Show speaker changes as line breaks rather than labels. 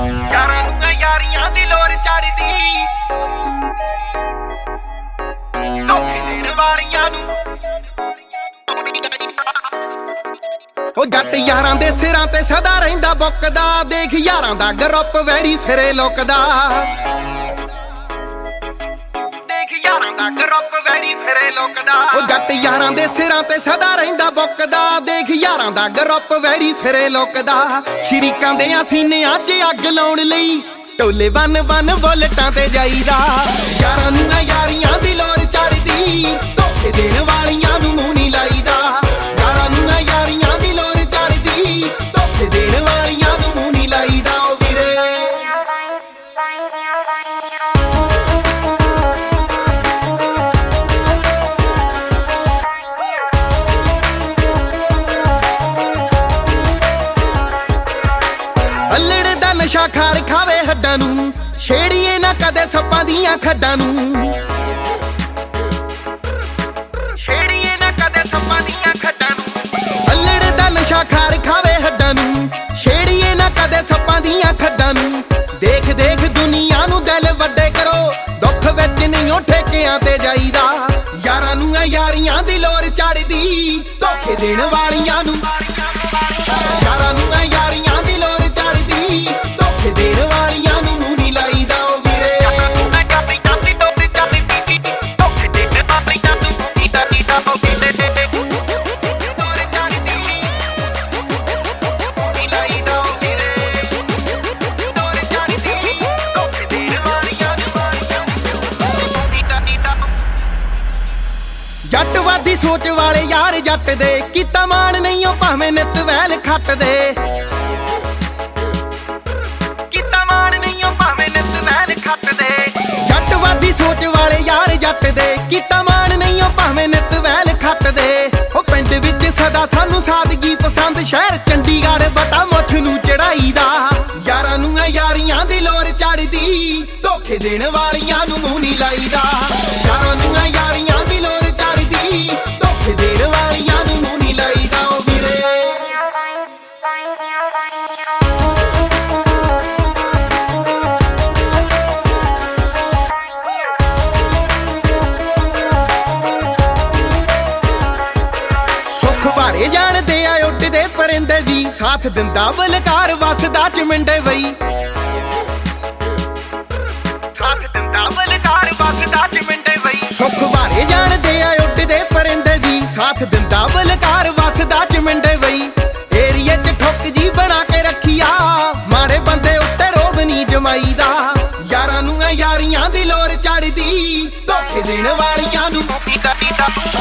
यारां नूं यारियां दी लोर चढ़दी धोखे देण वालियां नूं ओ जट यारां दे सिरां ते सदा रहिंदा बुकदा देख यारां दा ग्रुप वैरी फिरे लुकदा ग्रुप वैरी फिरे लुकदा ओ जट यारां दे सिरां ते सदा रहिंदा बुकदा देख यारां दा ग्रुप वैरी फिरे लुकदा शरीकां दे सीनियां च अग लाउण लई ढोले बन बन बुलटां ते जाईदा यारां नूं यारियां दी लोर चढ़दी धोखे देण वालियां नूं मूंह नहीं लाईदा यारां नूं यारियां दी लोर चढ़दी धोखे देण वालियां नूं मूंह नहीं लाईदा ओ वीरे नशा खार खावे हड्डां नूं छेड़िए ना कदे सप्पां दियां खड्डां नूं छेड़िए ना कदे सप्पां दियां खड्डां नूं अल्लड़ दा नशा खार खावे हड्डां नूं छेड़िए ना कदे सप्पां दियां खड्डां नूं देख देख दुनिया नूं दिल वड्डे करो दुख विच नहीं ठेकिआं ते जाईदा यारां नूं यारियां दी लोर चढ़दी धोखे देण वालियां नूं यारां नूं यारियां दी लोर चढ़दी धोखे देण वालियां नूं मूंह नहीं लाईदा ओ वीरे जटवादी सोच वाले यार जट दे कीता मान नहीं ओ भावें नित वैल खट दे जटवादी सोच वाले यार जट दे कीता मान नहीं ओ भावें नित वैल खट दे ओ पिंड विच सदा सानू सादगी पसंद शहर चंडीगढ़ बटा मुੱਠ नूं चढ़ाईदा यारां नूं यारियां दी लोर चढ़दी धोखे देण वालियां नूं मूंह नहीं लाईदा यारां नूं यारियां दी लोर चढ़दी धोखे देण वालियां नूं मूंह नहीं लाईदा ओ वीरे भारे जानदे आ उड्डदे परिंदे भी साथ दिंदा बलकार वसदा चमिंडे वई साथ दिंदा बलकार वसदा चमिंडे वई सुख भारे जानदे आ उड्डदे परिंदे भी साथ दिंदा बलकार वसदा चमिंडे वई एरिया च ठुक जी बना के रखिया माड़े बंदे उत्ते रोब नहीं जमाईदा यारां नूं यारियां दी लोर चढ़दी धोखे देण वालियां नूं